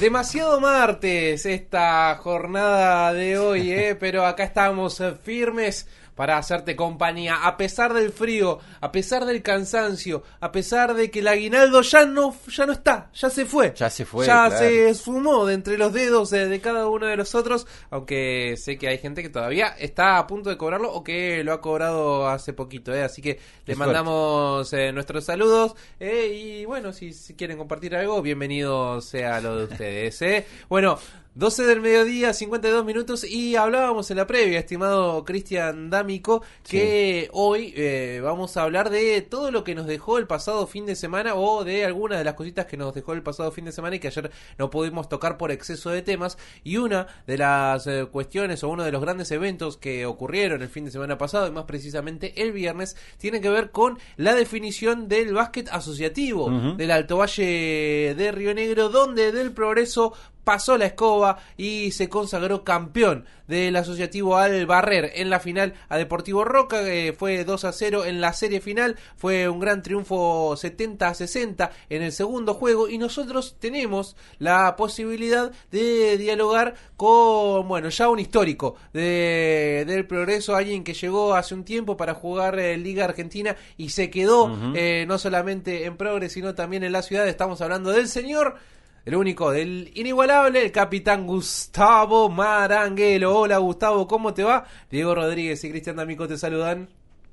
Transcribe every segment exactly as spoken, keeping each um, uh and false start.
Demasiado martes esta jornada de hoy, ¿eh? Pero acá estamos eh, firmes para hacerte compañía, a pesar del frío, a pesar del cansancio, a pesar de que el aguinaldo ya no ya no está, ya se fue. Ya se fue, Ya claro. se esfumó de entre los dedos de, de cada uno de nosotros, aunque sé que hay gente que todavía está a punto de cobrarlo o que lo ha cobrado hace poquito, ¿eh? Así que le Qué mandamos eh, nuestros saludos eh, y bueno, si, si quieren compartir algo, bienvenido sea lo de ustedes, ¿eh? Bueno, doce del mediodía, cincuenta y dos minutos, y hablábamos en la previa, estimado Cristian D'Amico, que sí. hoy eh, vamos a hablar de todo lo que nos dejó el pasado fin de semana, o de algunas de las cositas que nos dejó el pasado fin de semana y que ayer no pudimos tocar por exceso de temas. Y una de las eh, cuestiones o uno de los grandes eventos que ocurrieron el fin de semana pasado, y más precisamente el viernes, tiene que ver con la definición del básquet asociativo uh-huh. del Alto Valle de Río Negro, donde Del Progreso pasó la escoba y se consagró campeón del asociativo al barrer en la final a Deportivo Roca. Eh, fue dos a cero en la serie final, fue un gran triunfo setenta a sesenta en el segundo juego, y nosotros tenemos la posibilidad de dialogar con, bueno, ya un histórico de, del Progreso, alguien que llegó hace un tiempo para jugar eh, Liga Argentina y se quedó uh-huh. eh, no solamente en Progres sino también en la ciudad. Estamos hablando del señor, el único, del inigualable, el capitán Gustavo Maranguelo. Hola Gustavo, ¿cómo te va? Diego Rodríguez y Cristian D'Amico te saludan.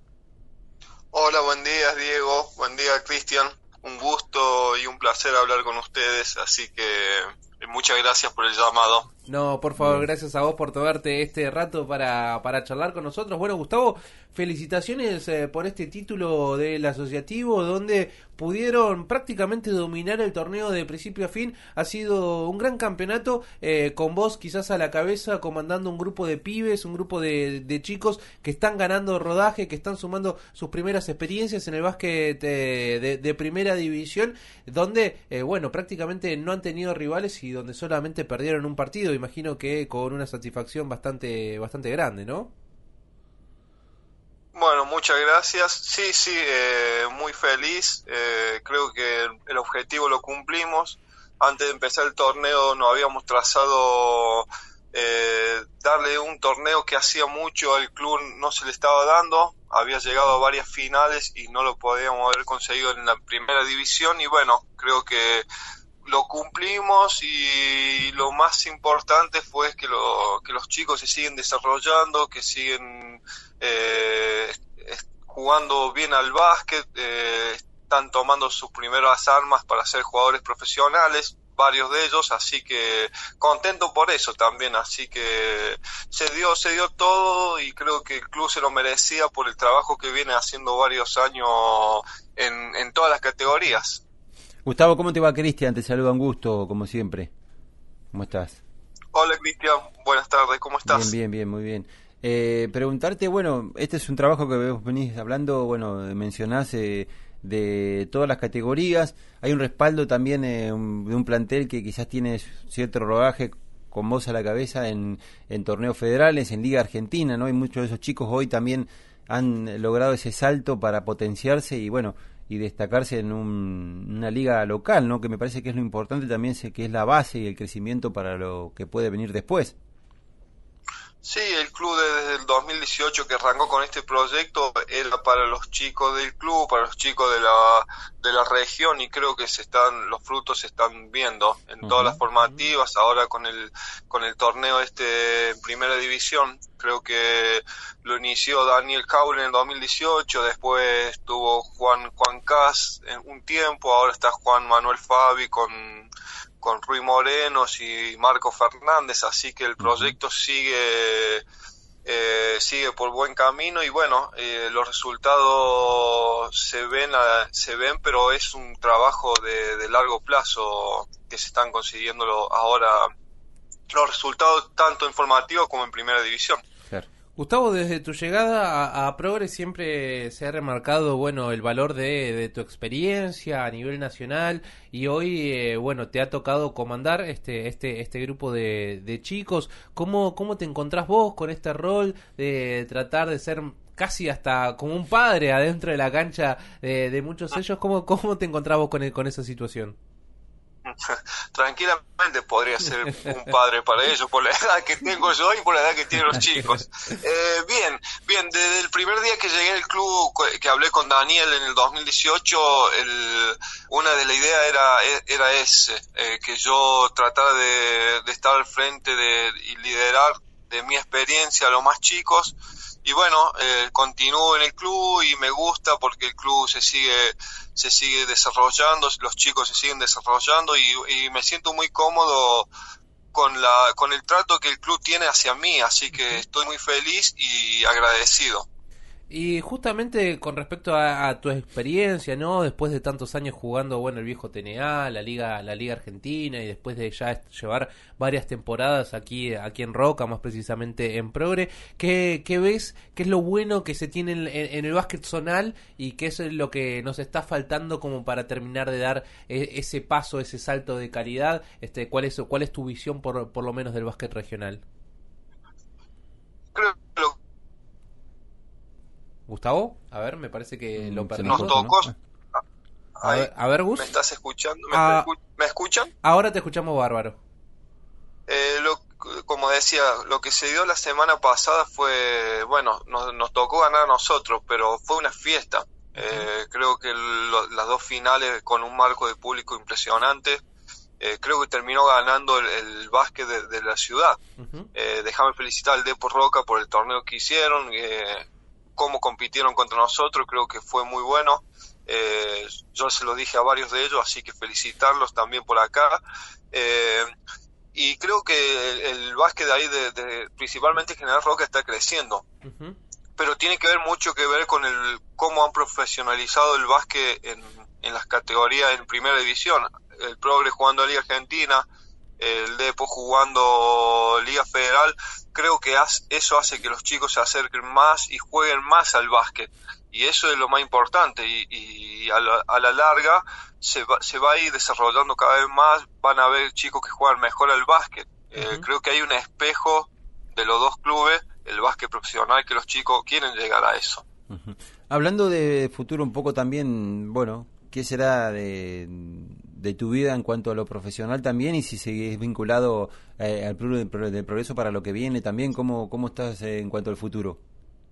Hola, buen día Diego, buen día Cristian. Un gusto y un placer hablar con ustedes, así que muchas gracias por el llamado. No, por favor, gracias a vos por tomarte este rato para, para charlar con nosotros. Bueno, Gustavo, felicitaciones eh, por este título del asociativo, donde pudieron prácticamente dominar el torneo de principio a fin. Ha sido un gran campeonato, eh, con vos quizás a la cabeza, comandando un grupo de pibes, un grupo de, de chicos que están ganando rodaje, que están sumando sus primeras experiencias en el básquet eh, de, de primera división, donde, eh, bueno, prácticamente no han tenido rivales y donde solamente perdieron un partido. Imagino que con una satisfacción bastante bastante grande, ¿no? Bueno, muchas gracias. Sí, sí, eh, muy feliz. Eh, creo que el, el objetivo lo cumplimos. Antes de empezar el torneo nos habíamos trazado eh, darle un torneo que hacía mucho al club no se le estaba dando. Había llegado a varias finales y no lo podíamos haber conseguido en la primera división. Y bueno, creo que lo cumplimos, y lo más importante fue que, lo, que los chicos se siguen desarrollando, que siguen eh, jugando bien al básquet, eh, están tomando sus primeras armas para ser jugadores profesionales, varios de ellos, así que contento por eso también. Así que se dio se dio todo, y creo que el club se lo merecía por el trabajo que viene haciendo varios años en, en todas las categorías. Gustavo, ¿cómo te va? Cristian, te saluda un gusto, como siempre. ¿Cómo estás? Hola Cristian, buenas tardes, ¿cómo estás? Bien, bien, bien, muy bien. Eh, preguntarte, bueno, este es un trabajo que vos venís hablando, bueno, mencionás eh, de todas las categorías. Hay un respaldo también eh, un, de un plantel que quizás tiene cierto rodaje con vos a la cabeza en, en torneos federales, en Liga Argentina, ¿no? Y muchos de esos chicos hoy también han logrado ese salto para potenciarse y, bueno, y destacarse en un, una liga local, ¿no? Que me parece que es lo importante también, que es la base y el crecimiento para lo que puede venir después. Sí, el club desde el dos mil dieciocho que arrancó con este proyecto era para los chicos del club, para los chicos de la de la región, y creo que se están los frutos se están viendo en uh-huh. todas las formativas. Ahora con el con el torneo este en primera división, creo que lo inició Daniel Caule en el dos mil dieciocho, después estuvo Juan Juan Cas en un tiempo, ahora está Juan Manuel Fabi con con Rui Morenos y Marco Fernández, así que el proyecto uh-huh. sigue eh, sigue por buen camino, y bueno, eh, los resultados se ven a, se ven pero es un trabajo de, de largo plazo que se están consiguiendo ahora los resultados tanto en formativa como en primera división. Gustavo, desde tu llegada a, a Progres siempre se ha remarcado, bueno, el valor de, de tu experiencia a nivel nacional, y hoy, eh, bueno, te ha tocado comandar este este este grupo de, de chicos. ¿Cómo cómo te encontrás vos con este rol de tratar de ser casi hasta como un padre adentro de la cancha de, de muchos de ellos? ¿Cómo cómo te encontrás vos con el, con esa situación? Tranquilamente podría ser un padre para ellos, por la edad que tengo yo y por la edad que tienen los chicos. Eh, bien, bien, desde el primer día que llegué al club, que hablé con Daniel en el dos mil dieciocho, el, una de las ideas era, era ese, eh, que yo tratara de, de estar al frente de, y liderar de mi experiencia a los más chicos. Y bueno, eh, continúo en el club y me gusta porque el club se sigue se sigue desarrollando, los chicos se siguen desarrollando y, y me siento muy cómodo con la con el trato que el club tiene hacia mí, así que estoy muy feliz y agradecido. Y justamente con respecto a, a tu experiencia, ¿no? Después de tantos años jugando, bueno, el viejo T N A, la Liga la Liga Argentina, y después de ya llevar varias temporadas aquí aquí en Roca, más precisamente en Progre, ¿qué, qué ves? ¿Qué es lo bueno que se tiene en, en el básquet zonal y qué es lo que nos está faltando como para terminar de dar ese paso, ese salto de calidad? Este, ¿cuál es cuál es tu visión por por lo menos del básquet regional? Creo que lo Gustavo, a ver, me parece que lo perdimos. Nos tocó. ¿No? A ver, a ver, Gus. ¿Me estás escuchando? ¿Me, ah, ¿Me escuchan? Ahora te escuchamos bárbaro. Eh, lo, como decía, lo que se dio la semana pasada fue, bueno, nos, nos tocó ganar a nosotros, pero fue una fiesta. Eh, creo que el, las dos finales con un marco de público impresionante. Eh, creo que terminó ganando el, el básquet de, de la ciudad. Uh-huh. Eh, déjame felicitar al Depor Roca por el torneo que hicieron. Eh, cómo compitieron contra nosotros, creo que fue muy bueno. Eh, yo se lo dije a varios de ellos, así que felicitarlos también por acá. Eh, y creo que el, el básquet de ahí, de, de, principalmente General Roca, está creciendo. Uh-huh. Pero tiene que ver mucho que ver con el cómo han profesionalizado el básquet en, en las categorías en primera división. El Progre jugando a Liga Argentina, el Depo jugando Liga Federal. Creo que eso hace que los chicos se acerquen más y jueguen más al básquet, y eso es lo más importante, y, y a, la, a la larga se va, se va a ir desarrollando cada vez más, van a haber chicos que juegan mejor al básquet. Uh-huh. Eh, creo que hay un espejo de los dos clubes, el básquet profesional, que los chicos quieren llegar a eso. Uh-huh. Hablando de futuro un poco también, bueno, ¿qué será de... de tu vida en cuanto a lo profesional también, y si sigues vinculado eh, al Club del Progreso para lo que viene también? ¿Cómo, cómo estás eh, en cuanto al futuro?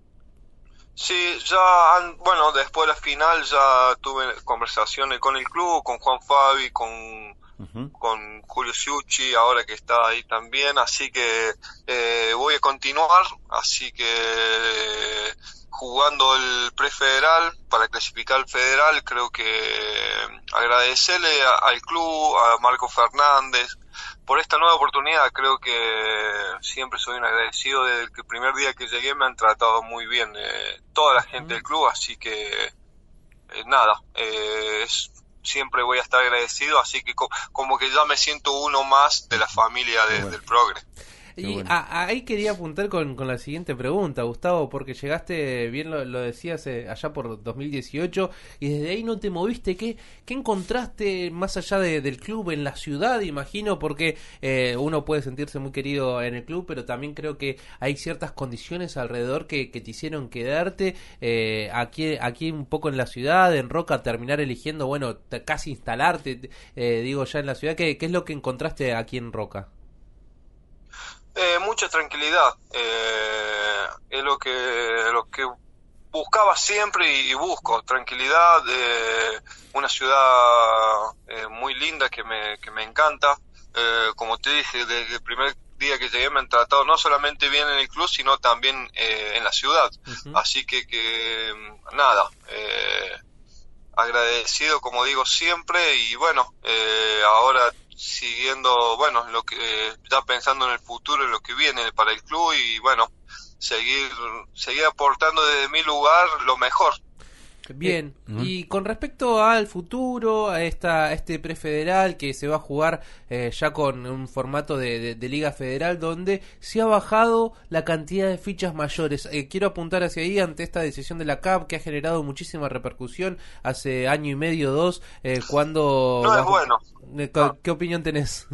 Sí, ya, bueno, después de la final ya tuve conversaciones con el club, con Juan Fabi, con, uh-huh. con Julio Ciucci, ahora que está ahí también, así que eh, voy a continuar, así que... Eh, jugando el prefederal para clasificar al federal. Creo que agradecerle a, al club, a Marco Fernández por esta nueva oportunidad. Creo que siempre soy un agradecido. Desde el primer día que llegué me han tratado muy bien eh, toda la gente del club, así que eh, nada, eh, es, siempre voy a estar agradecido, así que co- como que ya me siento uno más de la familia de, bueno. del Progre. Y bueno. a, ahí quería apuntar con, con la siguiente pregunta, Gustavo, porque llegaste, bien lo, lo decías, eh, allá por dos mil dieciocho, y desde ahí no te moviste. ¿Qué, qué encontraste más allá de, del club en la ciudad, imagino? Porque eh, uno puede sentirse muy querido en el club, pero también creo que hay ciertas condiciones alrededor que, que te hicieron quedarte eh, aquí, aquí un poco en la ciudad, en Roca, terminar eligiendo, bueno, t- casi instalarte, eh, digo, ya en la ciudad. ¿Qué, qué es lo que encontraste aquí en Roca? Eh, mucha tranquilidad, eh, es lo que lo que buscaba siempre y, y busco, tranquilidad, eh, una ciudad eh, muy linda que me que me encanta, eh, como te dije, desde el primer día que llegué me han tratado no solamente bien en el club, sino también eh, en la ciudad, uh-huh. Así que, que nada, eh, agradecido como digo siempre, y bueno, eh, ahora siguiendo, bueno, lo que eh, ya pensando en el futuro, en lo que viene para el club, y bueno, seguir seguir aportando desde mi lugar lo mejor. Bien, uh-huh. Y con respecto al futuro, a esta este prefederal que se va a jugar eh, ya con un formato de, de, de Liga Federal, donde se ha bajado la cantidad de fichas mayores. Eh, quiero apuntar hacia ahí ante esta decisión de la C A P, que ha generado muchísima repercusión hace año y medio, dos, eh, cuando... No es bueno. ¿Qué, no. ¿Qué opinión tenés?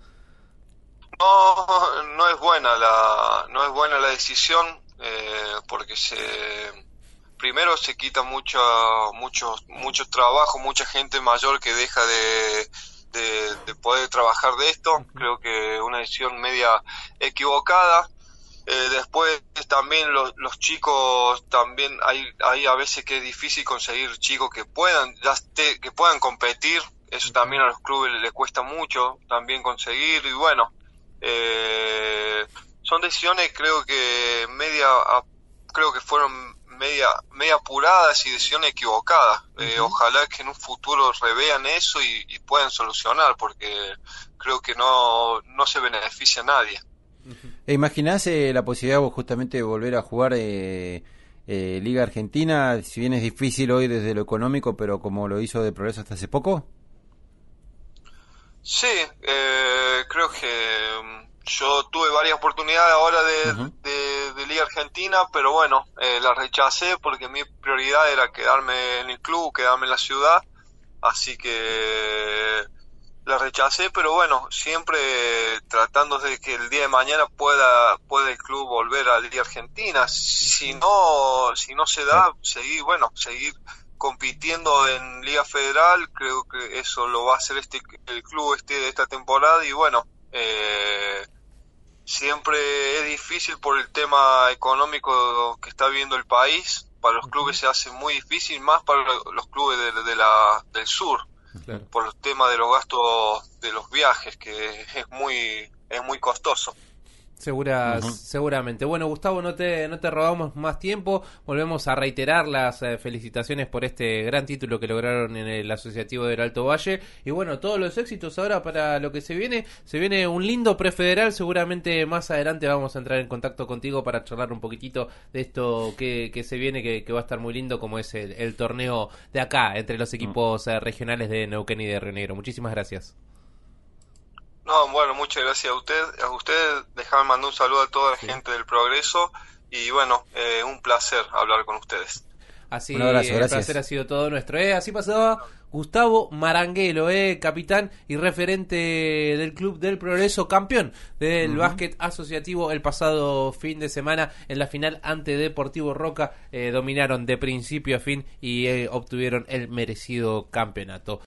No, no es buena la, no es buena la decisión, eh, porque se... primero se quita mucho mucho mucho trabajo, mucha gente mayor que deja de de, de poder trabajar de esto. Creo que una decisión media equivocada. Eh, después también los, los chicos, también hay, hay a veces que es difícil conseguir chicos que puedan, ya esté, que puedan competir. Eso también a los clubes les cuesta mucho también conseguir, y bueno, eh, son decisiones creo que media, creo que fueron media, media apuradas y decisiones equivocadas. Eh, uh-huh. Ojalá que en un futuro revean eso y, y puedan solucionar, porque creo que no, no se beneficia a nadie. ¿E imaginás eh, la posibilidad vos justamente de volver a jugar eh, eh, Liga Argentina, si bien es difícil hoy desde lo económico, pero como lo hizo de Progreso hasta hace poco? Sí, eh, creo que um, yo tuve varias oportunidades ahora de, uh-huh. de, de Liga Argentina, pero bueno, eh, las rechacé porque mi prioridad era quedarme en el club, quedarme en la ciudad, así que la rechacé, pero bueno, siempre tratando de que el día de mañana pueda pueda el club volver a Liga Argentina. Si no, si no se da, seguir, bueno, seguir compitiendo en Liga Federal. Creo que eso lo va a hacer este el club este de esta temporada, y bueno, eh, siempre es difícil por el tema económico que está viviendo el país. Para los clubes se hace muy difícil, más para los clubes de, de la del sur. Claro. Por el tema de los gastos de los viajes, que es muy es muy costoso. Segura, uh-huh. Seguramente. Bueno, Gustavo, no te no te robamos más tiempo. Volvemos a reiterar las eh, felicitaciones por este gran título que lograron en el Asociativo del Alto Valle. Y bueno, todos los éxitos ahora para lo que se viene. Se viene un lindo prefederal. Seguramente más adelante vamos a entrar en contacto contigo para charlar un poquitito de esto que, que se viene, que, que va a estar muy lindo, como es el, el torneo de acá, entre los equipos uh-huh. eh, regionales de Neuquén y de Río Negro. Muchísimas gracias. No, bueno, muchas gracias a usted. A usted, déjame mandar un saludo a toda la sí. gente del Progreso, y bueno, eh, un placer hablar con ustedes. Así, un abrazo, el gracias. placer ha sido todo nuestro. ¿eh? Así pasaba Gustavo Maranguelo, eh, capitán y referente del Club del Progreso, campeón del uh-huh. básquet asociativo el pasado fin de semana en la final ante Deportivo Roca. Eh, dominaron de principio a fin y eh, obtuvieron el merecido campeonato.